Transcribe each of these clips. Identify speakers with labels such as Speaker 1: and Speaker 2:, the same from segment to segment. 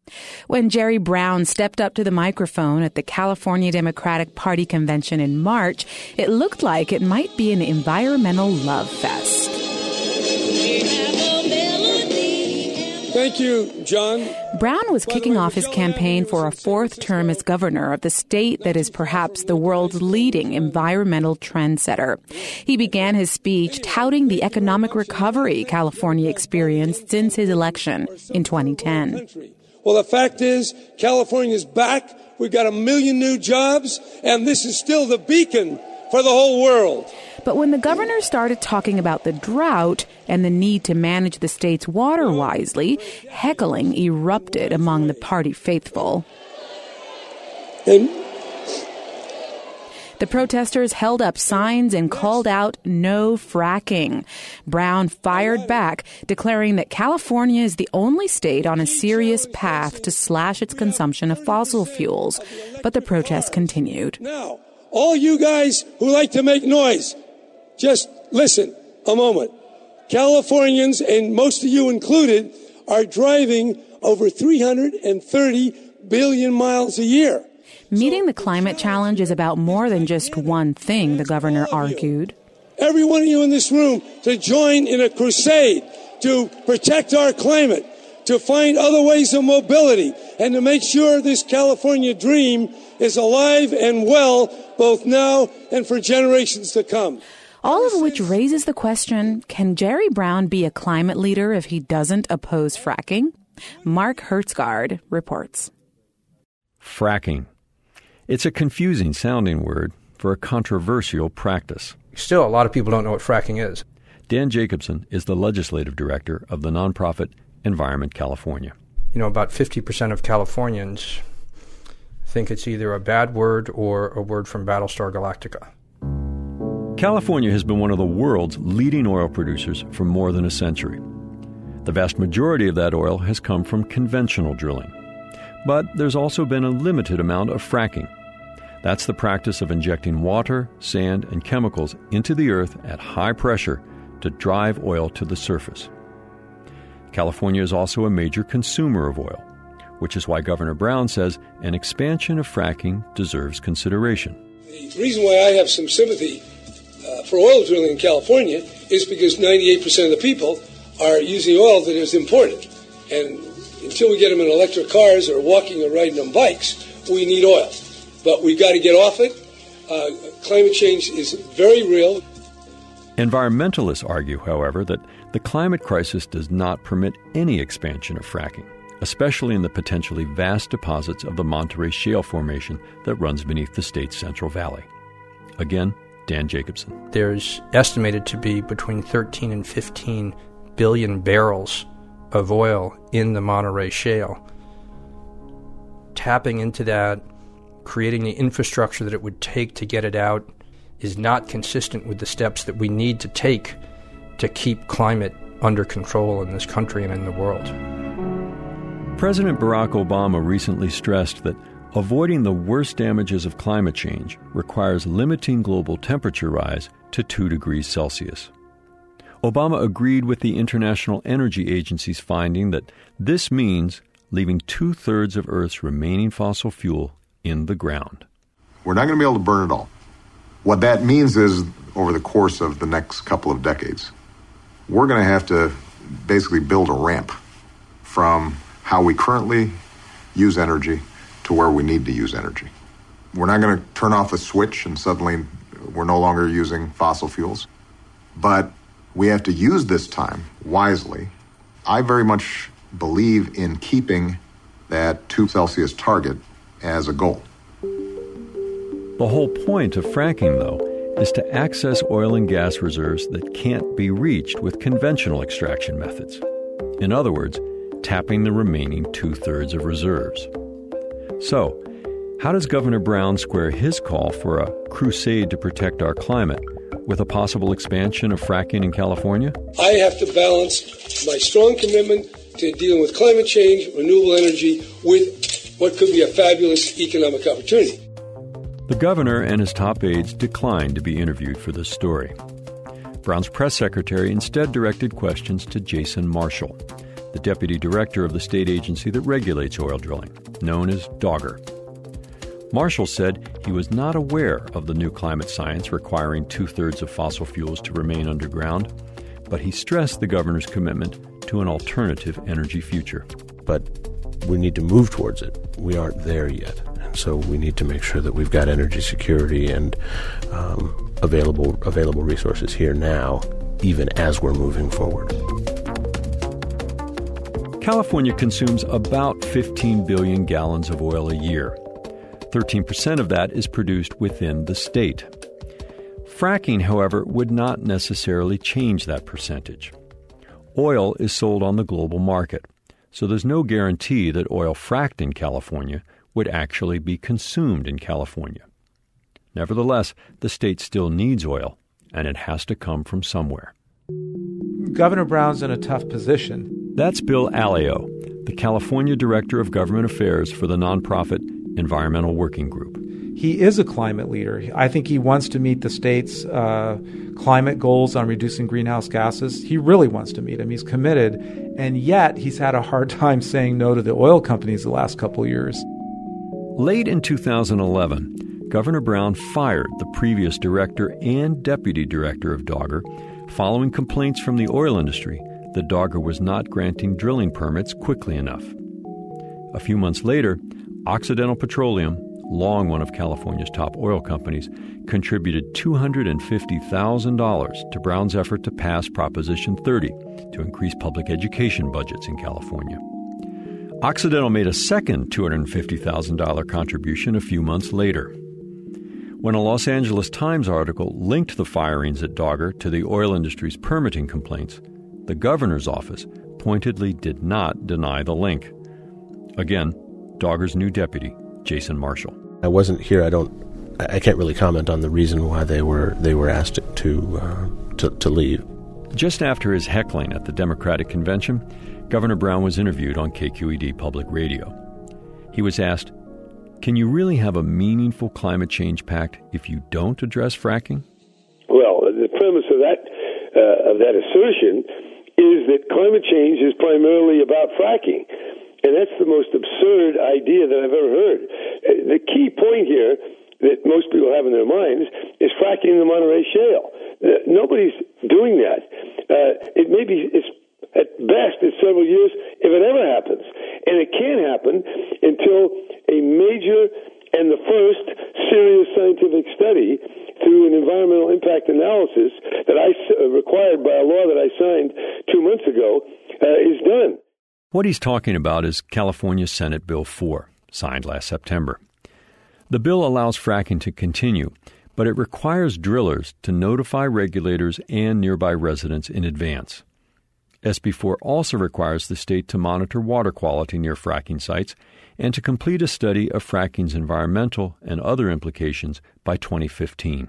Speaker 1: When Jerry Brown stepped up to the microphone at the California Democratic Party convention in March, it looked like it might be an environmental love fest.
Speaker 2: Thank you, John.
Speaker 1: Brown was kicking off his campaign for a fourth term as governor of the state that is perhaps the world's leading environmental trendsetter. He began his speech touting the economic recovery California experienced since his election in 2010.
Speaker 2: Well, the fact is, California's back. We've got 1 million new jobs, and this is still the beacon for the whole world.
Speaker 1: But when the governor started talking about the drought and the need to manage the state's water wisely, heckling erupted among the party faithful. The protesters held up signs and called out no fracking. Brown fired back, declaring that California is the only state on a serious path to slash its consumption of fossil fuels. But the protests continued.
Speaker 2: Now, all you guys who like to make noise, just listen a moment. Californians, and most of you included, are driving over 330 billion miles a year.
Speaker 1: Meeting the climate challenge is about more than just one thing, the governor argued.
Speaker 2: Every one of you in this room to join in a crusade to protect our climate, to find other ways of mobility, and to make sure this California dream is alive and well, both now and for generations to come.
Speaker 1: All of which raises the question, can Jerry Brown be a climate leader if he doesn't oppose fracking? Mark Hertzgaard reports.
Speaker 3: Fracking. It's a confusing sounding word for a controversial practice.
Speaker 4: Still, a lot of people don't know what fracking is.
Speaker 3: Dan Jacobson is the legislative director of the nonprofit Environment California.
Speaker 4: You know, about 50% of Californians think it's either a bad word or a word from Battlestar Galactica.
Speaker 3: California has been one of the world's leading oil producers for more than a century. The vast majority of that oil has come from conventional drilling. But there's also been a limited amount of fracking. That's the practice of injecting water, sand, and chemicals into the earth at high pressure to drive oil to the surface. California is also a major consumer of oil, which is why Governor Brown says an expansion of fracking deserves consideration.
Speaker 2: The reason why I have some sympathy for oil drilling in California is because 98% of the people are using oil that is imported. And until we get them in electric cars or walking or riding on bikes, we need oil. But we've got to get off it. Climate change is very real.
Speaker 3: Environmentalists argue, however, that the climate crisis does not permit any expansion of fracking, especially in the potentially vast deposits of the Monterey Shale Formation that runs beneath the state's Central Valley. Again, Dan Jacobson.
Speaker 4: There's estimated to be between 13 and 15 billion barrels of oil in the Monterey Shale. Tapping into that, creating the infrastructure that it would take to get it out, is not consistent with the steps that we need to take to keep climate under control in this country and in the world.
Speaker 3: President Barack Obama recently stressed that avoiding the worst damages of climate change requires limiting global temperature rise to 2 degrees Celsius. Obama agreed with the International Energy Agency's finding that this means leaving 2/3 of Earth's remaining fossil fuel in the ground.
Speaker 5: We're not going to be able to burn it all. What that means is, over the course of the next couple of decades, we're going to have to basically build a ramp from how we currently use energy to where we need to use energy. We're not going to turn off a switch and suddenly we're no longer using fossil fuels. But we have to use this time wisely. I very much believe in keeping that 2 Celsius target as a goal.
Speaker 3: The whole point of fracking, though, is to access oil and gas reserves that can't be reached with conventional extraction methods. In other words, tapping the remaining 2/3 of reserves. So, how does Governor Brown square his call for a crusade to protect our climate with a possible expansion of fracking in California?
Speaker 2: I have to balance my strong commitment to dealing with climate change, renewable energy, with what could be a fabulous economic opportunity.
Speaker 3: The governor and his top aides declined to be interviewed for this story. Brown's press secretary instead directed questions to Jason Marshall, the deputy director of the state agency that regulates oil drilling, known as DOGGR. Marshall said he was not aware of the new climate science requiring 2/3 of fossil fuels to remain underground, but he stressed the governor's commitment to an alternative energy future.
Speaker 6: But we need to move towards it. We aren't there yet. And so we need to make sure that we've got energy security and available resources here now, even as we're moving forward.
Speaker 3: California consumes about 15 billion gallons of oil a year. 13% of that is produced within the state. Fracking, however, would not necessarily change that percentage. Oil is sold on the global market, so there's no guarantee that oil fracked in California would actually be consumed in California. Nevertheless, the state still needs oil, and it has to come from somewhere.
Speaker 7: Governor Brown's in a tough position.
Speaker 3: That's Bill Alio, the California Director of Government Affairs for the nonprofit Environmental Working Group.
Speaker 7: He is a climate leader. I think he wants to meet the state's climate goals on reducing greenhouse gases. He really wants to meet them. He's committed. And yet he's had a hard time saying no to the oil companies the last couple of years.
Speaker 3: Late in 2011, Governor Brown fired the previous director and deputy director of DOGGR following complaints from the oil industry that DOGGR was not granting drilling permits quickly enough. A few months later, Occidental Petroleum, long one of California's top oil companies, contributed $250,000 to Brown's effort to pass Proposition 30 to increase public education budgets in California. Occidental made a second $250,000 contribution a few months later. When a Los Angeles Times article linked the firings at DOGGR to the oil industry's permitting complaints, the governor's office pointedly did not deny the link. Again, DOGGR's new deputy, Jason Marshall.
Speaker 6: I wasn't here. I can't really comment on the reason why they were asked to leave.
Speaker 3: Just after his heckling at the Democratic convention, Governor Brown was interviewed on KQED Public Radio. He was asked, "Can you really have a meaningful climate change pact if you don't address fracking?"
Speaker 2: Well, the premise of that assertion is that climate change is primarily about fracking. And that's the most absurd idea that I've ever heard. The key point here that most people have in their minds is fracking the Monterey Shale. Nobody's doing that. It may be, at best, it's several years, if it ever happens. And it can't happen until a major and the first serious scientific study through an environmental impact analysis that required by a law that I signed 2 months ago is done.
Speaker 3: What he's talking about is California Senate Bill 4, signed last September. The bill allows fracking to continue, but it requires drillers to notify regulators and nearby residents in advance. SB 4 also requires the state to monitor water quality near fracking sites and to complete a study of fracking's environmental and other implications by 2015.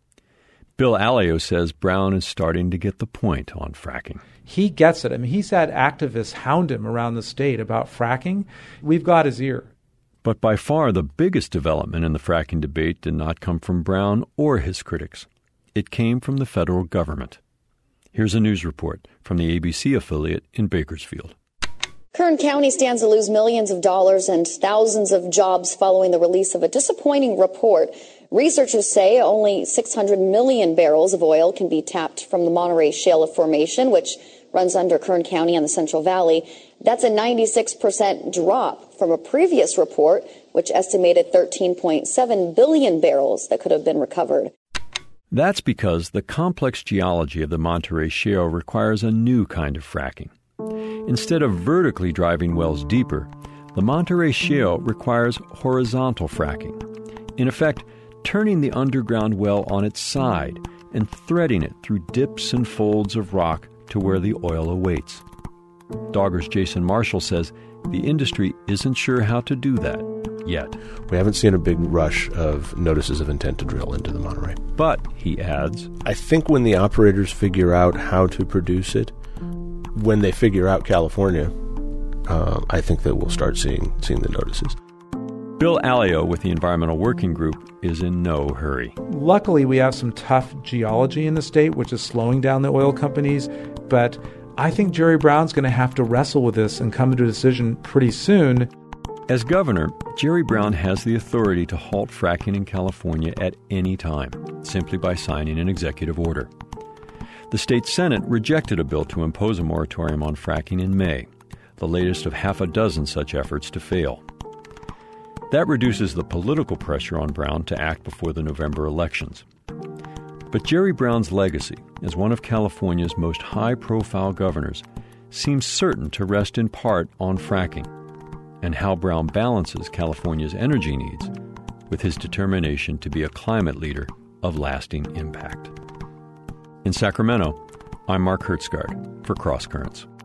Speaker 3: Bill Alio says Brown is starting to get the point on fracking.
Speaker 7: He gets it. I mean, he's had activists hound him around the state about fracking. We've got his ear.
Speaker 3: But by far the biggest development in the fracking debate did not come from Brown or his critics. It came from the federal government. Here's a news report from the ABC affiliate in Bakersfield.
Speaker 8: Kern County stands to lose millions of dollars and thousands of jobs following the release of a disappointing report. Researchers say only 600 million barrels of oil can be tapped from the Monterey Shale formation, which runs under Kern County and the Central Valley. That's a 96% drop from a previous report, which estimated 13.7 billion barrels that could have been recovered.
Speaker 3: That's because the complex geology of the Monterey Shale requires a new kind of fracking. Instead of vertically driving wells deeper, the Monterey Shale requires horizontal fracking. In effect, turning the underground well on its side and threading it through dips and folds of rock to where the oil awaits. DOGGR's Jason Marshall says the industry isn't sure how to do that yet.
Speaker 6: We haven't seen a big rush of notices of intent to drill into the Monterey.
Speaker 3: But, he adds,
Speaker 6: I think when the operators figure out how to produce it, when they figure out California, I think that we'll start seeing the notices.
Speaker 3: Bill Alio with the Environmental Working Group is in no hurry.
Speaker 7: Luckily, we have some tough geology in the state, which is slowing down the oil companies, but I think Jerry Brown's going to have to wrestle with this and come to a decision pretty soon.
Speaker 3: As governor, Jerry Brown has the authority to halt fracking in California at any time, simply by signing an executive order. The state Senate rejected a bill to impose a moratorium on fracking in May, the latest of half a dozen such efforts to fail. That reduces the political pressure on Brown to act before the November elections. But Jerry Brown's legacy as one of California's most high-profile governors seems certain to rest in part on fracking, and how Brown balances California's energy needs with his determination to be a climate leader of lasting impact. In Sacramento, I'm Mark Hertsgaard for Cross Currents.